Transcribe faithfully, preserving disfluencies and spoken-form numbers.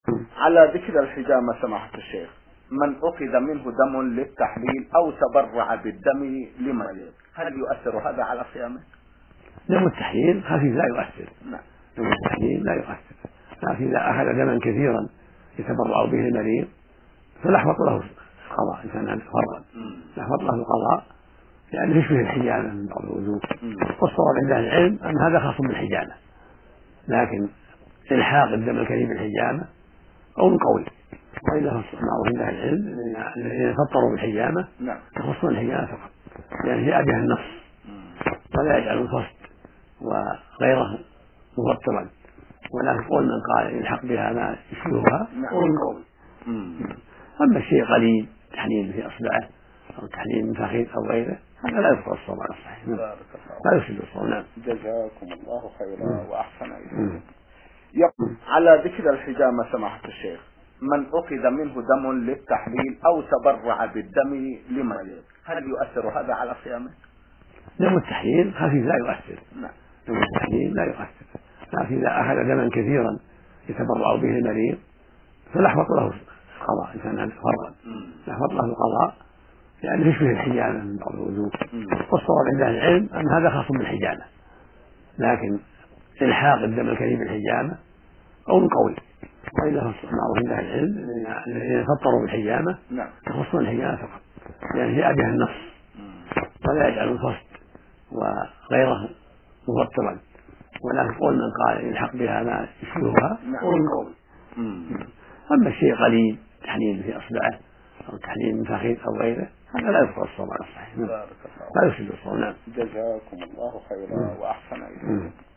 على ذكر الحجامة سماحة الشيخ، من أخذ منه دم للتحليل أو تبرع بالدم لمريض، هل يؤثر هذا على صيامه؟ دم التحليل خفيف لا يؤثر. نعم. دم التحليل لا يؤثر، لكن إذا أخذ دما كثيرا يتبرع به المريض فلا يحفظ له القضاء، إن كان فرضا لا يحفظ له القضاء لأنه يشبه الحجامة من بعض الوجوه. والصواب عند أهل العلم أن هذا خاص بالحجامة، لكن إلحاق الدم الكريم بالحجامة قول قوي، وإلا معروف عند أهل العلم الذين فطروا بالحجامة يخصون الحجامة فقط لأن جاء بها النص، ولا يجعل الفصل وغيره مفطرا، ولكن قول من قال يلحق بها ما يشبهها قول قوي. أما الشيء قليل تحليل في أصبعه أو تحليل من فخذ أو غيره هذا لا يفطر الصوم على الصحيح، لا يفسد الصوم. نعم. جزاكم الله خيرا وأحسن إليكم. على ذكر الحجامة سماحة الشيخ، من أخذ منه دم للتحليل أو تبرع بالدم لمريض، هل يؤثر هذا على صيامه؟ دم التحليل خفيف لا يؤثر. نعم. دم التحليل لا يؤثر، لكن إذا أخذ دما كثيرا يتبرع به المريض فلا يحفظ له القضاء، إن كان فرضا لا يحفظ له القضاء لأنه يشبه الحجامة من بعض الوجوه. والصواب عند أهل العلم أن هذا خاص بالحجامة، لكن إلحاق الدم الكريم بالحجامة قول قوي، وإلا معروف عند أهل العلم الذين فطروا بالحجامة يخصون الحجامة فقط لأن جاء بها النص، ولا يجعل الفصل وغيره مفطرا، ولكن قول من قال يلحق بها ما يشبهها قول قوي. أما الشيء قليل تحليل في أصبعه أو تحليل من فخذ أو غيره هذا لا يفطر الصوم على الصحيح، لا يفسد الصوم. نعم. جزاكم الله خيرا وأحسن إليكم.